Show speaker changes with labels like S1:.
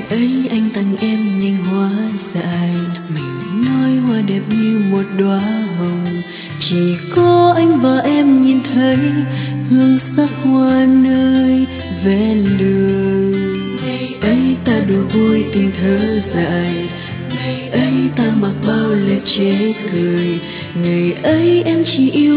S1: ấy anh tặng em nhành hoa dại, mình nói hoa đẹp như một đóa hồng. Chỉ có anh và em nhìn thấy hương sắc hoa nơi ven đường. Ngày ấy ta đùa vui tình thơ dại, ngày ấy ta mặc bao lời chế cười. Ngày ấy em chỉ yêu